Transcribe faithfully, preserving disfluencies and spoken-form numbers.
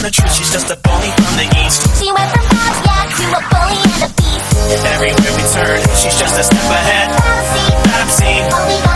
the truth, she's just a bully from the east. She went from Pontiac to a bully and a beast. Everywhere we turn, she's just a step ahead. Bouncy, Babsy, only